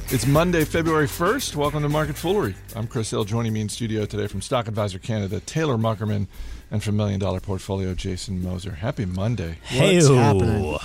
It's Monday, February 1st. Welcome to Market Foolery. I'm Chris Hill. Joining me in studio today from Stock Advisor Canada, Taylor Muckerman, and from Million Dollar Portfolio, Jason Moser. Happy Monday. What's happening?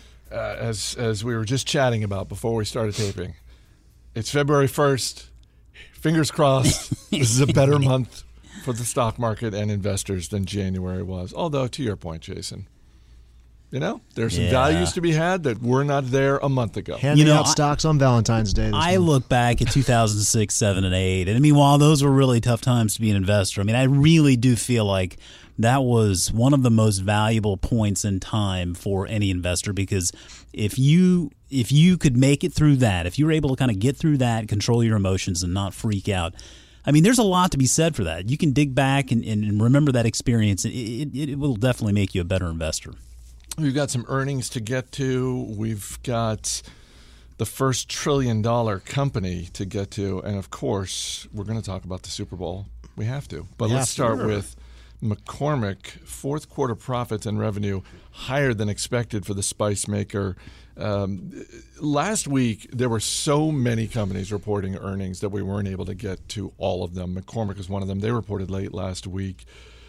As we were just chatting about before we started taping, it's February 1st. Fingers crossed. This is a better month for the stock market and investors than January was. Although, to your point, Jason, you know, there's some values to be had that were not there a month ago. Handing out stocks on Valentine's Day. I look back at 2006, 7, and 8, and I mean, while those were really tough times to be an investor, I mean, I really do feel like that was one of the most valuable points in time for any investor, because if you could make it through that, if you were able to kind of get through that, control your emotions and not freak out, I mean, there's a lot to be said for that. You can dig back and remember that experience. It will definitely make you a better investor. We've got some earnings to get to. We've got the first $1 trillion company to get to. And, of course, we're going to talk about the Super Bowl. We have to. But let's start with McCormick. Fourth quarter profits and revenue higher than expected for the spice maker. Last week, there were so many companies reporting earnings that we weren't able to get to all of them. McCormick is one of them. They reported late last week.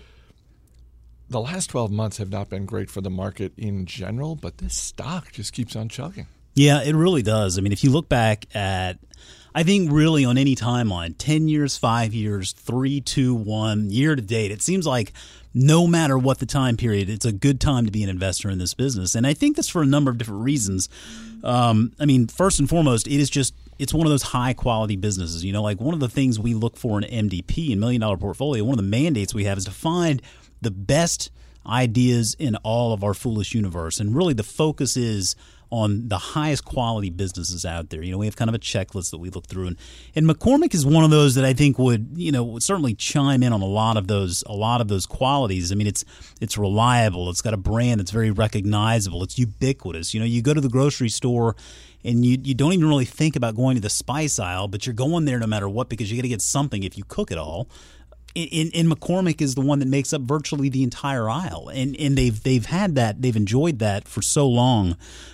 The last 12 months have not been great for the market in general, but this stock just keeps on chugging. Yeah, it really does. I mean, if you look back at, I think really on any timeline, 10 years, 5 years, 3, 2, 1, year to date, it seems like no matter what the time period, it's a good time to be an investor in this business. And I think that's for a number of different reasons. I mean, first and foremost, it's one of those high-quality businesses. You know, like one of the things we look for in MDP, in Million Dollar Portfolio, one of the mandates we have is to find the best ideas in all of our foolish universe. And really the focus is on the highest quality businesses out there. You know, we have kind of a checklist that we look through. And McCormick is one of those that I think would certainly chime in on a lot of those qualities. I mean, it's reliable. It's got a brand that's very recognizable. It's ubiquitous. You know, you go to the grocery store and you don't even really think about going to the spice aisle, but you're going there no matter what because you got to get something if you cook it all. And McCormick is the one that makes up virtually the entire aisle, and they've had that, they've enjoyed that for so long.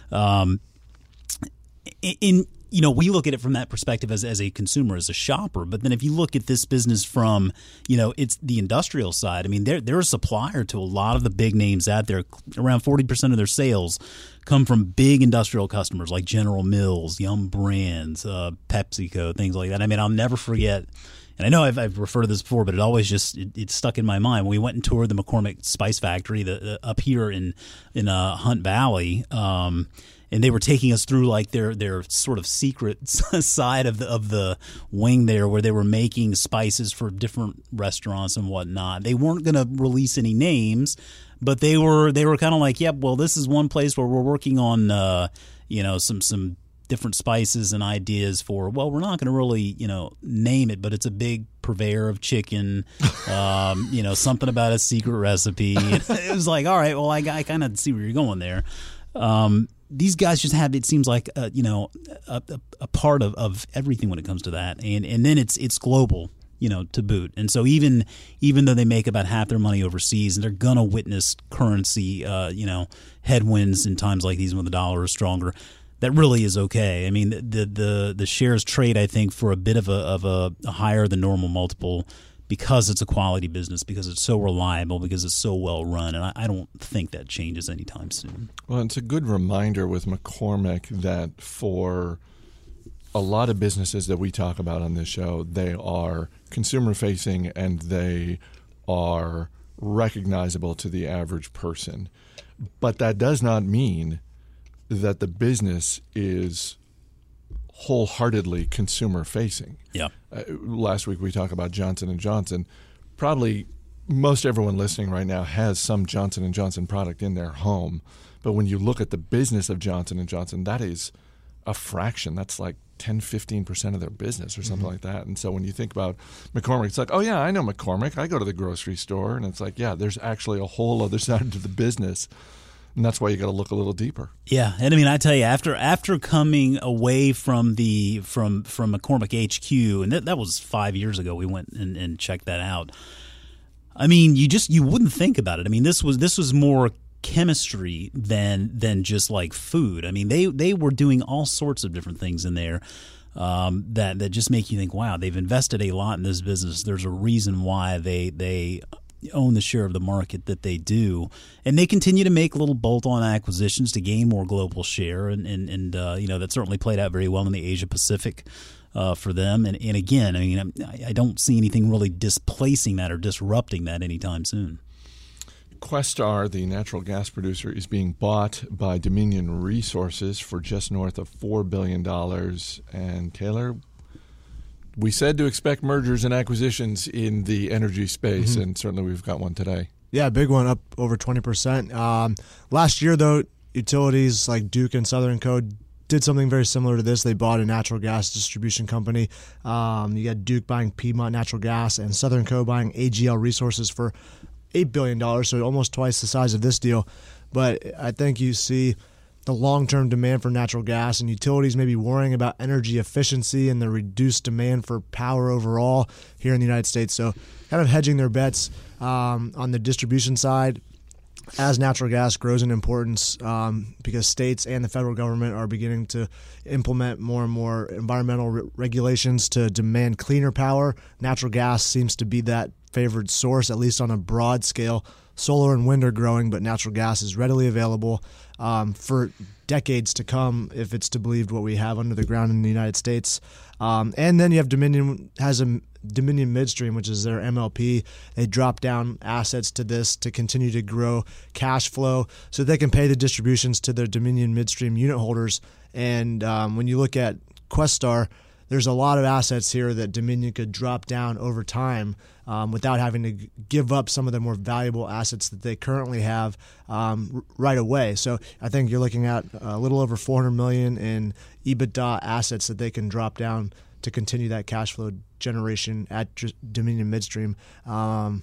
We look at it from that perspective as a consumer, as a shopper. But then if you look at this business from, it's the industrial side. I mean, they're a supplier to a lot of the big names out there. Around 40% of their sales come from big industrial customers like General Mills, Yum Brands, PepsiCo, things like that. I mean, I'll never forget. And I know I've referred to this before, but it always it stuck in my mind. When we went and toured the McCormick Spice Factory up here in Hunt Valley, and they were taking us through like their sort of secret side of the wing there, where they were making spices for different restaurants and whatnot. They weren't going to release any names, but they were kind of like, yep, well, this is one place where we're working on some different spices and ideas for, well, we're not going to really, name it, but it's a big purveyor of chicken, something about a secret recipe. It was like, all right, well, I kind of see where you're going there. These guys just have, it seems like, a part of everything when it comes to that. And then it's global, to boot. And so even though they make about half their money overseas and they're going to witness currency, headwinds in times like these when the dollar is stronger, that really is okay. I mean, the shares trade, I think, for a bit of a higher than normal multiple because it's a quality business, because it's so reliable, because it's so well run, and I don't think that changes anytime soon. Well, it's a good reminder with McCormick that for a lot of businesses that we talk about on this show, they are consumer-facing and they are recognizable to the average person. But that does not mean that the business is wholeheartedly consumer-facing. Yeah. Last week we talked about Johnson & Johnson. Probably most everyone listening right now has some Johnson & Johnson product in their home. But when you look at the business of Johnson & Johnson, that is a fraction. That's like 10, 15% of their business or something like that. And so when you think about McCormick, it's like, oh, yeah, I know McCormick. I go to the grocery store. And it's like, yeah, there's actually a whole other side to the business. And that's why you got to look a little deeper. Yeah, and I mean, I tell you, after coming away from McCormick HQ, and that was 5 years ago, we went and checked that out. I mean, you wouldn't think about it. I mean, this was more chemistry than just like food. I mean, they were doing all sorts of different things in there. that just make you think, wow, they've invested a lot in this business. There's a reason why they own the share of the market that they do, and they continue to make little bolt-on acquisitions to gain more global share, and that certainly played out very well in the Asia Pacific for them. And again, I mean, I don't see anything really displacing that or disrupting that anytime soon. Questar, the natural gas producer, is being bought by Dominion Resources for just north of $4 billion. And Taylor, we said to expect mergers and acquisitions in the energy space, and certainly we've got one today. Yeah, big one, up over 20%. Last year, though, utilities like Duke and Southern Co. did something very similar to this. They bought a natural gas distribution company. You got Duke buying Piedmont Natural Gas and Southern Co. buying AGL Resources for $8 billion, so almost twice the size of this deal. But I think you see the long-term demand for natural gas, and utilities may be worrying about energy efficiency and the reduced demand for power overall here in the United States. So kind of hedging their bets on the distribution side as natural gas grows in importance, because states and the federal government are beginning to implement more and more environmental regulations to demand cleaner power. Natural gas seems to be that favored source, at least on a broad scale. Solar and wind are growing, but natural gas is readily available for decades to come, if it's to believe what we have under the ground in the United States. And then you have Dominion Midstream, which is their MLP. They drop down assets to this to continue to grow cash flow so they can pay the distributions to their Dominion Midstream unit holders. And when you look at Questar, there's a lot of assets here that Dominion could drop down over time without having to give up some of the more valuable assets that they currently have right away. So I think you're looking at a little over $400 million in EBITDA assets that they can drop down to continue that cash flow generation at Dominion Midstream. Kind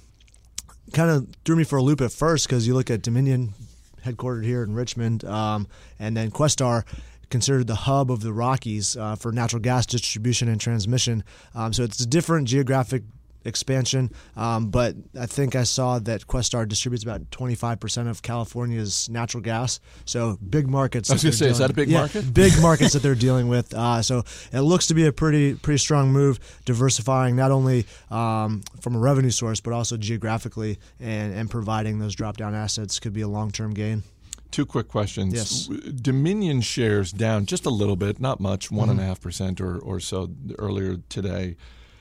of threw me for a loop at first because you look at Dominion, headquartered here in Richmond, and then Questar, considered the hub of the Rockies for natural gas distribution and transmission. So it's a different geographic expansion, but I think I saw that Questar distributes about 25% of California's natural gas. So big markets. I was going to say, is that a big market? Big markets that they're dealing with. So it looks to be a pretty strong move, diversifying not only from a revenue source, but also geographically, and providing those drop-down assets could be a long-term gain. Two quick questions. Yes. Dominion shares down just a little bit, not much, 1.5% or so earlier today.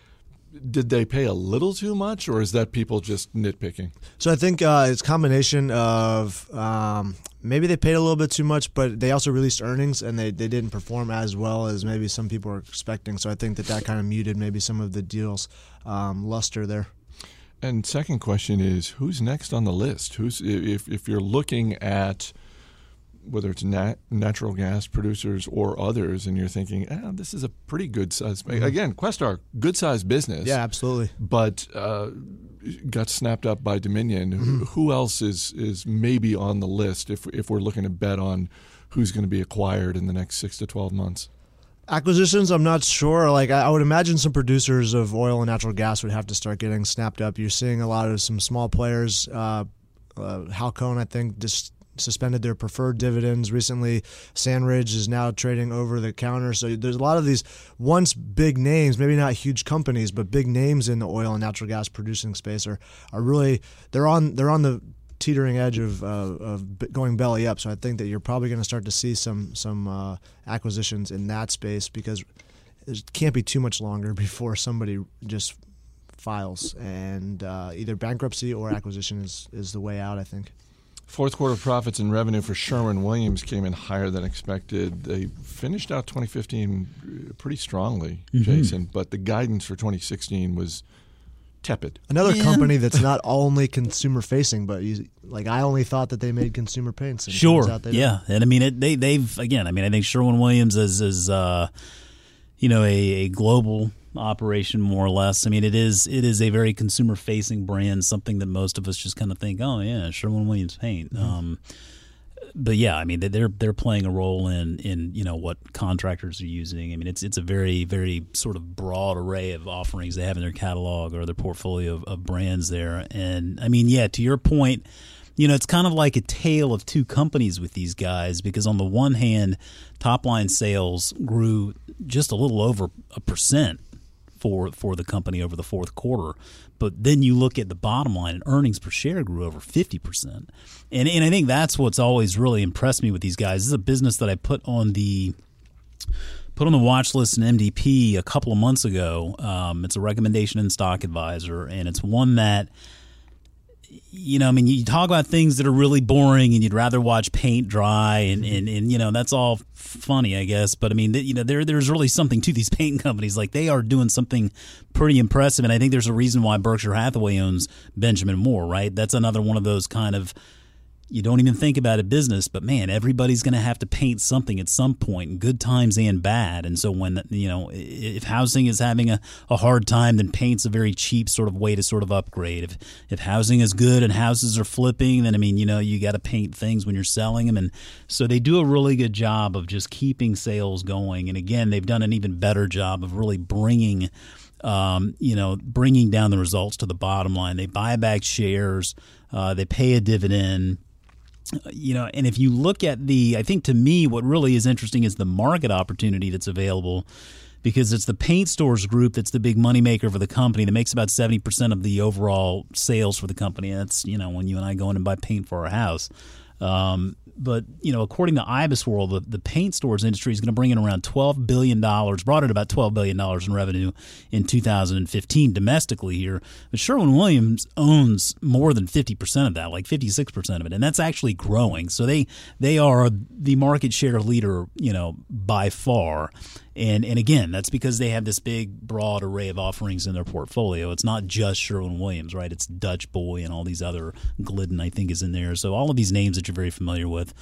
Did they pay a little too much, or is that people just nitpicking? So I think it's a combination of maybe they paid a little bit too much, but they also released earnings, and they didn't perform as well as maybe some people were expecting. So I think that kind of muted maybe some of the deal's luster there. And second question is, who's next on the list? If you're looking at whether it's natural gas producers or others, and you're thinking, this is a pretty good size. Again, Questar, good size business. Yeah, absolutely. But got snapped up by Dominion. Who else is maybe on the list if we're looking to bet on who's going to be acquired in the next 6 to 12 months? Acquisitions, I'm not sure. Like I would imagine some producers of oil and natural gas would have to start getting snapped up. You're seeing a lot of some small players. Halcone, I think, just suspended their preferred dividends recently. Sandridge is now trading over the counter. So there's a lot of these once big names, maybe not huge companies, but big names in the oil and natural gas producing space are really they're on the teetering edge of going belly up. So I think that you're probably going to start to see some acquisitions in that space, because it can't be too much longer before somebody just files, and either bankruptcy or acquisition is the way out, I think. Fourth quarter profits and revenue for Sherwin-Williams came in higher than expected. They finished out 2015 pretty strongly, Jason, but the guidance for 2016 was tepid. Another company that's not only consumer facing, but I only thought that they made consumer paints. And sure, turns out they yeah, don't. and I mean they've again. I mean, I think Sherwin-Williams is a global operation, more or less. I mean, it is a very consumer facing brand, something that most of us just kind of think, oh yeah, Sherwin-Williams paint. But yeah, I mean, they're playing a role in what contractors are using. I mean, it's a very, very sort of broad array of offerings they have in their catalog or their portfolio of brands there. And I mean, yeah, to your point, it's kind of like a tale of two companies with these guys, because on the one hand, top line sales grew just a little over 1% for the company over the fourth quarter. But then you look at the bottom line, and earnings per share grew over 50%. And I think that's what's always really impressed me with these guys. This is a business that I put on the watch list in MDP a couple of months ago. It's a recommendation in Stock Advisor, and it's one that, you know, I mean, you talk about things that are really boring and you'd rather watch paint dry and you know, that's all funny, I guess. But I mean, you know, there's really something to these paint companies. Like, they are doing something pretty impressive. And I think there's a reason why Berkshire Hathaway owns Benjamin Moore, right? That's another one of those kind of, you don't even think about a business, but man, everybody's going to have to paint something at some point, good times and bad. And so when, you know, if housing is having a hard time, then paint's a very cheap sort of way to sort of upgrade. If housing is good and houses are flipping, then I mean, you know, you got to paint things when you're selling them. And so they do a really good job of just keeping sales going. And again, they've done an even better job of really bringing down the results to the bottom line. They buy back shares, they pay a dividend. You know, and if you look at I think to me what really is interesting is the market opportunity that's available, because it's the paint stores group that's the big moneymaker for the company that makes about 70% of the overall sales for the company. And that's, you know, when you and I go in and buy paint for our house. But, you know, according to IBISWorld, the paint stores industry is going to bring in around $12 billion, brought in about $12 billion in revenue in 2015 domestically here. But Sherwin-Williams owns more than 50% of that, like 56% of it, and that's actually growing. So they are the market share leader, you know, by far. And again, that's because they have this big, broad array of offerings in their portfolio. It's not just Sherwin-Williams, right? It's Dutch Boy and all these other, Glidden, I think, is in there. So all of these names that you're very familiar with.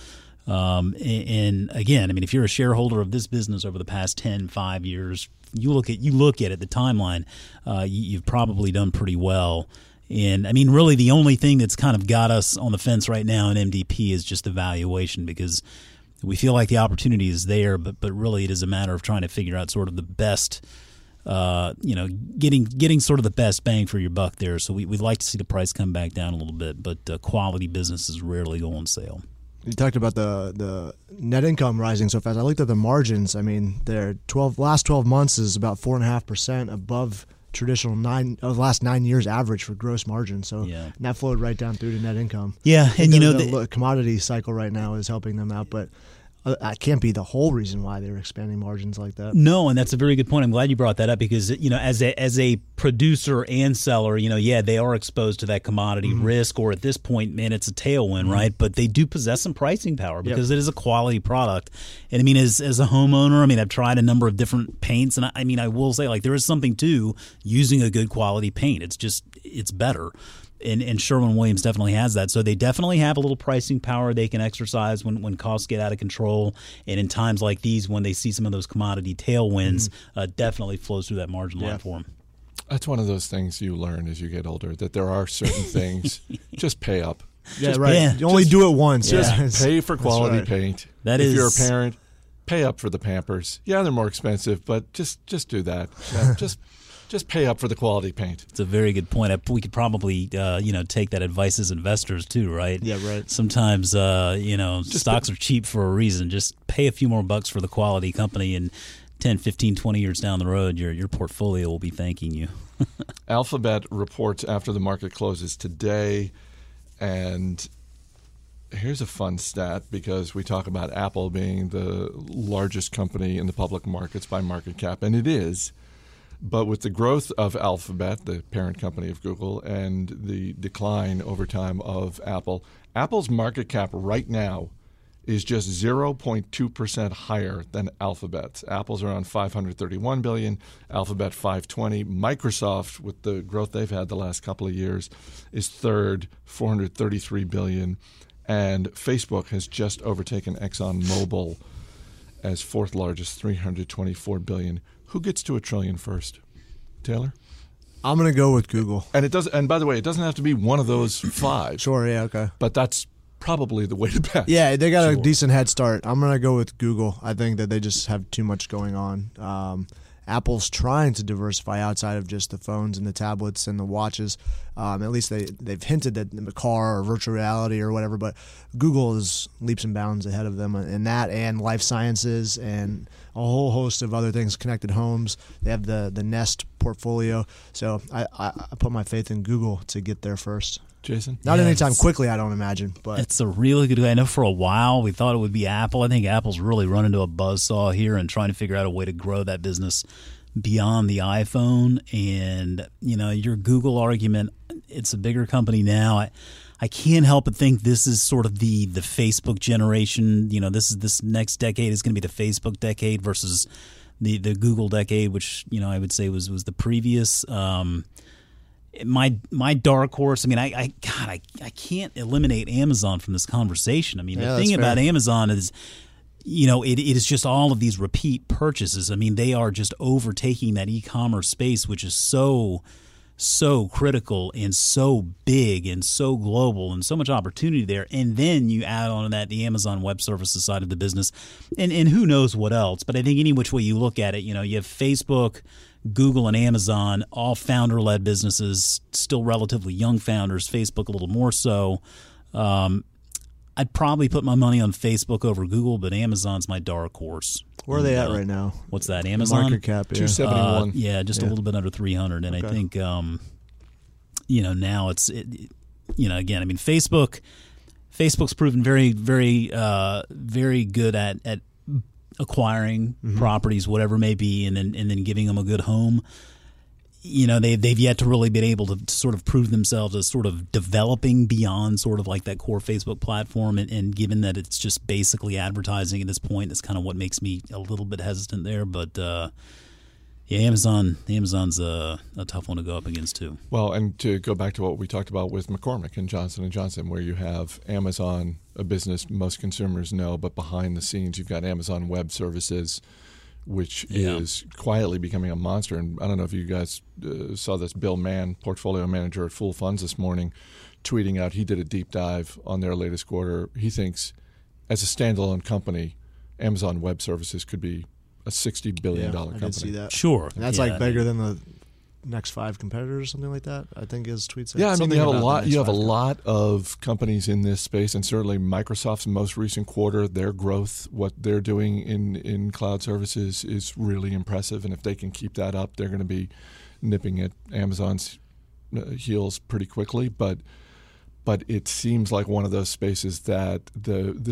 And again, I mean, if you're a shareholder of this business over the past 5 years, you look at it, the timeline, you've probably done pretty well. And I mean, really, the only thing that's kind of got us on the fence right now in MDP is just the valuation, because we feel like the opportunity is there, but really it is a matter of trying to figure out sort of the best, getting sort of the best bang for your buck there. So we'd like to see the price come back down a little bit, but quality businesses rarely go on sale. You talked about the net income rising so fast. I looked at the margins. I mean, their last 12 months is about 4.5% above traditional last 9 years average for gross margin. So that flowed right down through to net income. Yeah, and you know, the commodity cycle right now is helping them out, but that can't be the whole reason why they're expanding margins like that. No, and that's a very good point. I'm glad you brought that up, because, you know, as a producer and seller, you know, they are exposed to that commodity risk, or at this point, man, it's a tailwind, right? But they do possess some pricing power because it is a quality product. And I mean, as a homeowner, I mean, I've tried a number of different paints, and I mean, I will say, like, there is something to using a good quality paint. It's better. And Sherwin-Williams definitely has that. So they definitely have a little pricing power they can exercise when costs get out of control. And in times like these, when they see some of those commodity tailwinds, definitely flows through that margin line for them. That's one of those things you learn as you get older, that there are certain things, just pay up. Yeah, right. Yeah. You only do it once. Just pay for quality paint. If you're a parent, pay up for the Pampers. Yeah, they're more expensive, but just do that. Yeah, just pay up for the quality paint. It's a very good point. We could probably, take that advice as investors too, right? Yeah, right. Sometimes, stocks are cheap for a reason. Just pay a few more bucks for the quality company, and 10, 15, 20 years down the road, your portfolio will be thanking you. Alphabet reports after the market closes today, and here's a fun stat, because we talk about Apple being the largest company in the public markets by market cap, and it is. But with the growth of Alphabet, the parent company of Google, and the decline over time of Apple, Apple's market cap right now is just 0.2% higher than Alphabet's. Apple's around $531 billion, Alphabet $520. Microsoft, with the growth they've had the last couple of years, is third, $433 billion. And Facebook has just overtaken ExxonMobil as fourth largest, $324 billion. Who gets to $1 trillion first? Taylor? I'm going to go with Google. And by the way, it doesn't have to be one of those five. Sure, yeah, okay. But that's probably the way to bet. Yeah, they got a decent head start. I'm going to go with Google. I think that they just have too much going on. Apple's trying to diversify outside of just the phones and the tablets and the watches. At least they've hinted that the car or virtual reality or whatever, but Google is leaps and bounds ahead of them in that, and life sciences and a whole host of other things, connected homes. They have the Nest portfolio. So I put my faith in Google to get there first. Jason? Not anytime quickly, I don't imagine. But it's a really good way. I know for a while we thought it would be Apple. I think Apple's really run into a buzzsaw here and trying to figure out a way to grow that business beyond the iPhone. And, your Google argument, it's a bigger company now. I can't help but think this is sort of the Facebook generation. This next decade is going to be the Facebook decade versus the Google decade, which, I would say was the previous. My dark horse. I mean, I can't eliminate Amazon from this conversation. I mean, the thing about Amazon is, it is just all of these repeat purchases. I mean, they are just overtaking that e-commerce space, which is so critical and so big and so global and so much opportunity there. And then you add on to that the Amazon Web Services side of the business, and who knows what else. But I think any which way you look at it, you have Facebook, Google, and Amazon, all founder-led businesses, still relatively young founders, Facebook a little more so. I'd probably put my money on Facebook over Google, but Amazon's my dark horse. Where are they at right now? What's that, Amazon? Market cap, yeah. 271. A little bit under 300. And I think, now again, I mean, Facebook's proven very, very, very good at acquiring properties, whatever it may be, and then giving them a good home. They've yet to really been able to sort of prove themselves as sort of developing beyond sort of like that core Facebook platform. And given that it's just basically advertising at this point, that's kind of what makes me a little bit hesitant there. But Amazon's a tough one to go up against too. Well, and to go back to what we talked about with McCormick and Johnson & Johnson, where you have Amazon, a business most consumers know, but behind the scenes you've got Amazon Web Services, which is quietly becoming a monster. And I don't know if you guys saw this. Bill Mann, portfolio manager at Full Funds this morning, tweeting out he did a deep dive on their latest quarter. He thinks as a standalone company, Amazon Web Services could be a $60 billion company. I did see that. Sure. And that's bigger than the next 5 competitors or something like that, I think his tweet said. Yeah, I mean, you have a lot of companies in this space, and certainly Microsoft's most recent quarter, their growth, what they're doing in cloud services is really impressive, and if they can keep that up, they're going to be nipping at Amazon's heels pretty quickly. But it seems like one of those spaces that the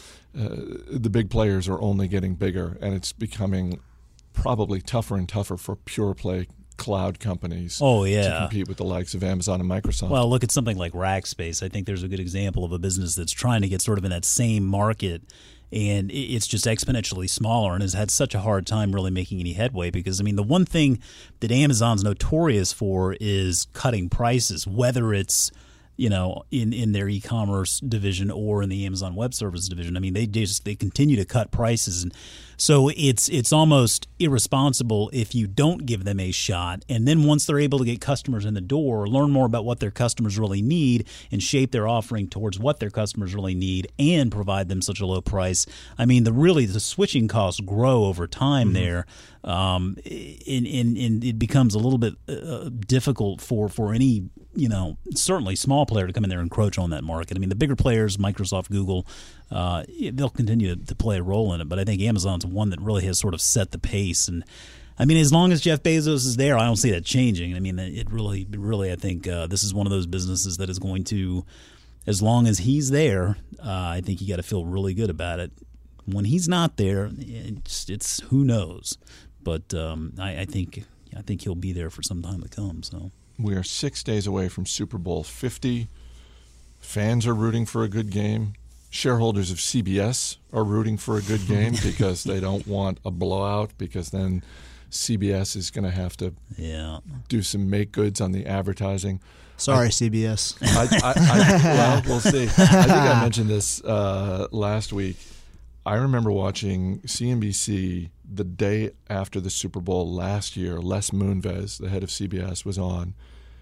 big players are only getting bigger, and it's becoming probably tougher and tougher for pure play cloud companies to compete with the likes of Amazon and Microsoft. Well, look at something like Rackspace. I think there's a good example of a business that's trying to get sort of in that same market, and it's just exponentially smaller and has had such a hard time really making any headway because, I mean, the one thing that Amazon's notorious for is cutting prices, whether it's in their e-commerce division or in the Amazon Web Services division. I mean, they continue to cut prices, and so it's almost irresponsible if you don't give them a shot. And then once they're able to get customers in the door, learn more about what their customers really need, and shape their offering towards what their customers really need, and provide them such a low price. I mean, the switching costs grow over time there, and it becomes a little bit difficult for any certainly small player to come in there and encroach on that market. I mean, the bigger players, Microsoft, Google, they'll continue to play a role in it. But I think Amazon's one that really has sort of set the pace. And I mean, as long as Jeff Bezos is there, I don't see that changing. I mean, it really, I think this is one of those businesses that is going to, as long as he's there, I think you got to feel really good about it. When he's not there, it's who knows. But I think he'll be there for some time to come. So. We are 6 days away from Super Bowl 50. Fans are rooting for a good game. Shareholders of CBS are rooting for a good game because they don't want a blowout, because then CBS is going to have to do some make goods on the advertising. Sorry, CBS. Well, we'll see. I think I mentioned this last week. I remember watching CNBC the day after the Super Bowl last year. Les Moonves, the head of CBS, was on.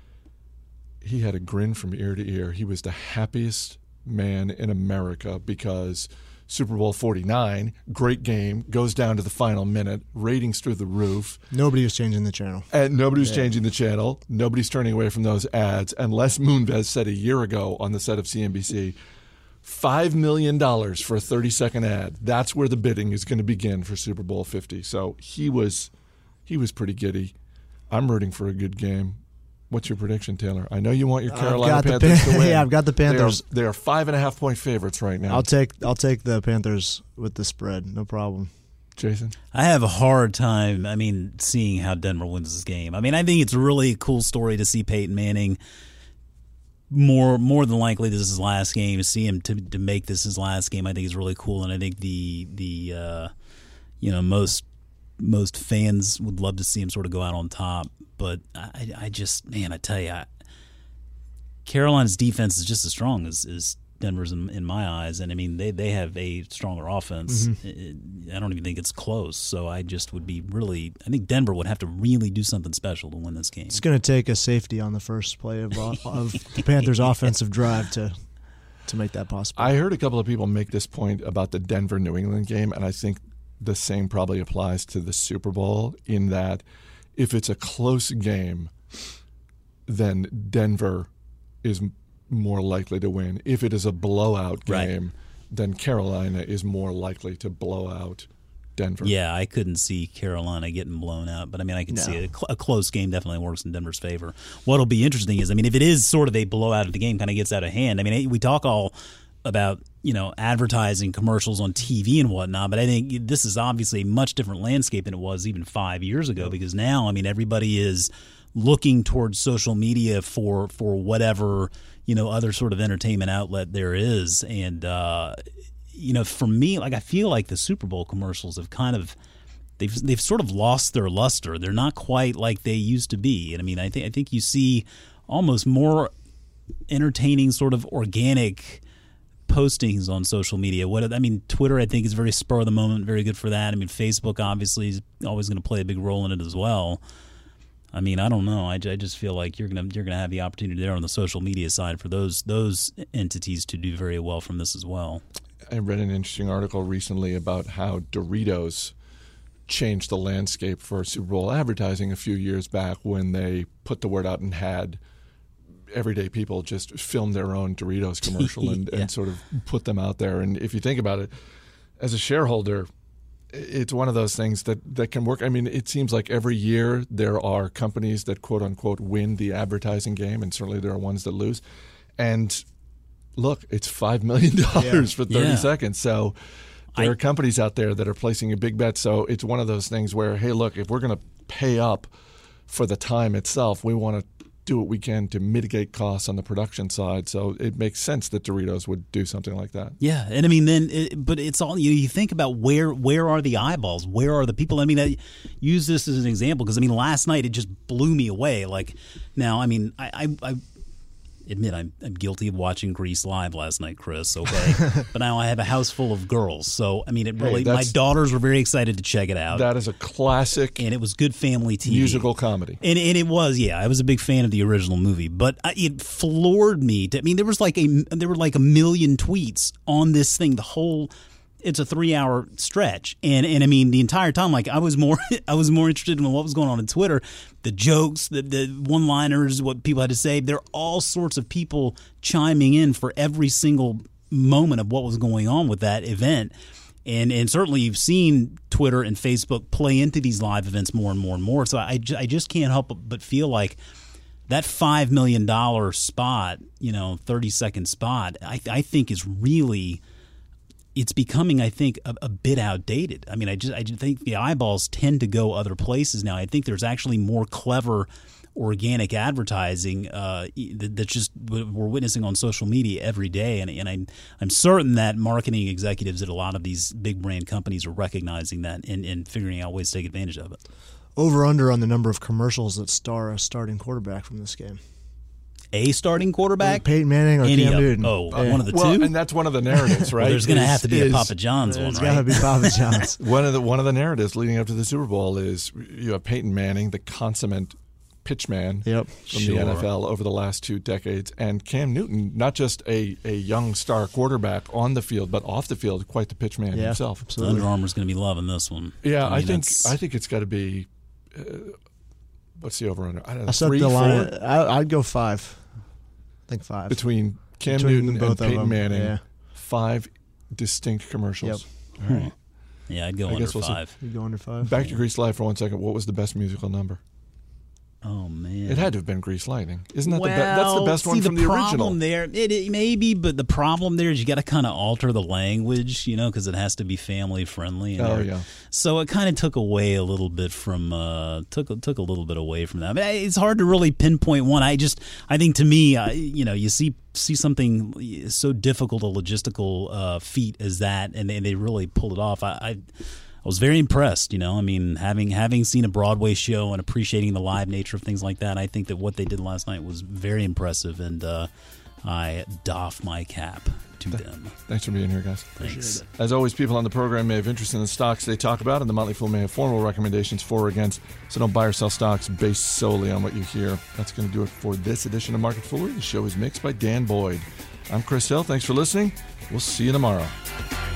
He had a grin from ear to ear. He was the happiest man in America because Super Bowl 49, great game, goes down to the final minute, ratings through the roof. Nobody was changing the channel. And nobody was changing the channel. Nobody's turning away from those ads. And Les Moonves said a year ago on the set of CNBC, $5 million for a 30-second ad. That's where the bidding is going to begin for Super Bowl 50. So he was pretty giddy. I'm rooting for a good game. What's your prediction, Taylor? I know you want your Carolina Panthers to win. Yeah, I've got the Panthers. They are 5.5-point favorites right now. I'll take the Panthers with the spread. No problem. Jason? I have a hard time, seeing how Denver wins this game. I think it's a really cool story to see Peyton Manning. More than likely, this is his last game. To see him to make this his last game, I think is really cool, and I think the most fans would love to see him sort of go out on top. But I tell you, Carolina's defense is just as strong as Denver's in my eyes, and they have a stronger offense. Mm-hmm. I don't even think it's close. So I think Denver would have to really do something special to win this game. It's going to take a safety on the first play of the Panthers' offensive drive to make that possible. I heard a couple of people make this point about the Denver-New England game, and I think the same probably applies to the Super Bowl in that if it's a close game, then Denver is more likely to win. If it is a blowout game, then Carolina is more likely to blow out Denver. Yeah, I couldn't see Carolina getting blown out, but I can see a close game definitely works in Denver's favor. What'll be interesting is, if it is sort of a blowout of the game kind of gets out of hand, we talk all about advertising commercials on TV and whatnot, but I think this is obviously a much different landscape than it was even 5 years ago, because now everybody is looking towards social media for whatever other sort of entertainment outlet there is. And for me, I feel like the Super Bowl commercials have kind of they've sort of lost their luster. They're not quite like they used to be. And I think you see almost more entertaining sort of organic postings on social media. Twitter I think is very spur of the moment, very good for that. Facebook obviously is always going to play a big role in it as well. I don't know. I just feel like you're gonna have the opportunity there on the social media side for those entities to do very well from this as well. I read an interesting article recently about how Doritos changed the landscape for Super Bowl advertising a few years back when they put the word out and had everyday people just film their own Doritos commercial and sort of put them out there. And if you think about it, as a shareholder, it's one of those things that can work. It seems like every year there are companies that quote unquote win the advertising game, and certainly there are ones that lose. And look, it's $5 million for 30 seconds. So there are companies out there that are placing a big bet. So it's one of those things where, hey, look, if we're going to pay up for the time itself, we want to do what we can to mitigate costs on the production side. So it makes sense that Doritos would do something like that. Yeah, and but it's all you think about where are the eyeballs? Where are the people? I use this as an example because last night it just blew me away. Now, I admit I'm guilty of watching Grease live last night, Chris. Okay, but now I have a house full of girls, so it really. My daughters were very excited to check it out. That is a classic, and it was good family TV, musical comedy, and it was. Yeah, I was a big fan of the original movie, but it floored me. There was there were like a million tweets on this thing. It's a 3-hour stretch, and the entire time, I was more interested in what was going on Twitter, the jokes, the one-liners, what people had to say. There are all sorts of people chiming in for every single moment of what was going on with that event, and certainly you've seen Twitter and Facebook play into these live events more and more and more. So I just can't help but feel like that $5 million spot, 30-second spot, I think is really. It's becoming, I think, a bit outdated. I just think the eyeballs tend to go other places now. I think there's actually more clever organic advertising that just we're witnessing on social media every day. And I'm certain that marketing executives at a lot of these big brand companies are recognizing that and figuring out ways to take advantage of it. Over under on the number of commercials that star a starting quarterback from this game. A starting quarterback? Peyton Manning or Cam Newton. One of the two? Well, and that's one of the narratives, right? Well, there's going to have to be a Papa John's one, right? There's got to be Papa John's. One of the narratives leading up to the Super Bowl is you have Peyton Manning, the consummate pitchman from the NFL over the last 2 decades, and Cam Newton, not just a young star quarterback on the field, but off the field, quite the pitchman himself. Absolutely. Under Armour's going to be loving this one. Yeah, I think it's got to be. What's the over-under? I don't know. I set the line. I'd go 5. I think 5. Between Cam Newton and Peyton Manning. Yeah. 5 distinct commercials. Yep. All right. Yeah, I'd go under 5. You go under 5. Back to Grease Light for 1 second. What was the best musical number? Oh man, It had to have been Grease Lightning. Isn't that that's the best one from the original? Problem there, it maybe, but the problem there is you got to kind of alter the language, because it has to be family friendly. Yeah. So it kind of took away a little bit from took a little bit away from that. But it's hard to really pinpoint one. I think to me, you see something so difficult, a logistical feat as that, and they really pulled it off. I was very impressed, having seen a Broadway show and appreciating the live nature of things like that. I think that what they did last night was very impressive, and I doff my cap to them. Thanks for being here, guys. Thanks. As always, people on the program may have interest in the stocks they talk about, and the Motley Fool may have formal recommendations for or against, so don't buy or sell stocks based solely on what you hear. That's going to do it for this edition of Market Foolery. The show is mixed by Dan Boyd. I'm Chris Hill. Thanks for listening. We'll see you tomorrow.